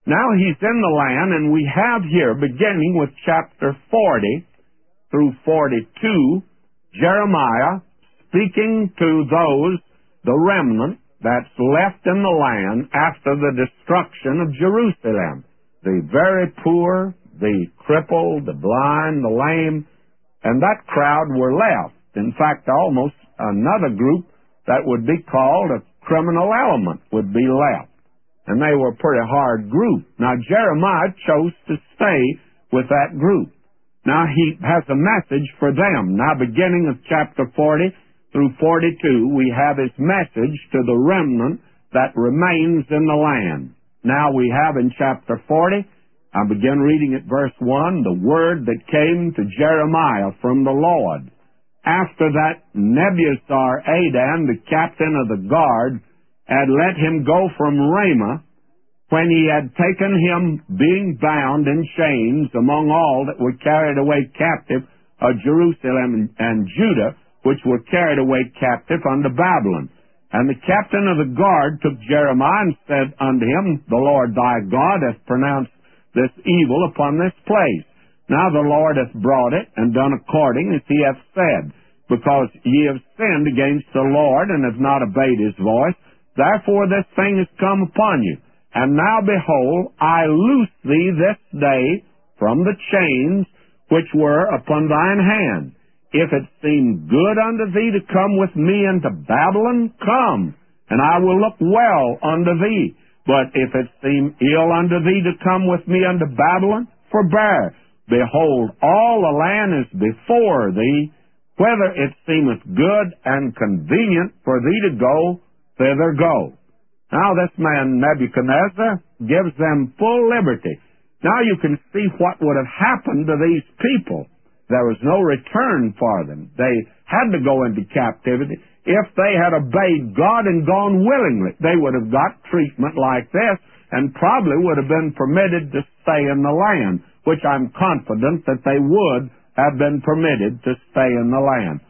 Now he's in the land, and we have here, beginning with chapter 40 through 42, Jeremiah speaking to those, the remnant, that's left in the land after the destruction of Jerusalem. The very poor, the crippled, the blind, the lame, and that crowd were left. In fact, almost another group that would be called a criminal element would be left. And they were a pretty hard group. Now, Jeremiah chose to stay with that group. Now, he has a message for them. Now, beginning of chapter 40 through 42, we have his message to the remnant that remains in the land. Now, we have in chapter 40, I begin reading at verse 1, the word that came to Jeremiah from the Lord. After that, Nebuzaradan, the captain of the guard, had let him go from Ramah, when he had taken him being bound in chains among all that were carried away captive of Jerusalem and Judah, which were carried away captive unto Babylon. And the captain of the guard took Jeremiah and said unto him, The Lord thy God hath pronounced this evil upon this place. Now the Lord hath brought it, and done according as he hath said, because ye have sinned against the Lord, and have not obeyed his voice. Therefore this thing has come upon you. And now, behold, I loose thee this day from the chains which were upon thine hand. If it seem good unto thee to come with me into Babylon, come, and I will look well unto thee. But if it seem ill unto thee to come with me unto Babylon, forbear. Behold, all the land is before thee. Whether it seemeth good and convenient for thee to go, thither go. Now this man Nebuchadnezzar gives them full liberty. Now you can see what would have happened to these people. There was no return for them. They had to go into captivity. If they had obeyed God and gone willingly, they would have got treatment like this and probably would have been permitted to stay in the land, which I'm confident that they would have been permitted to stay in the land.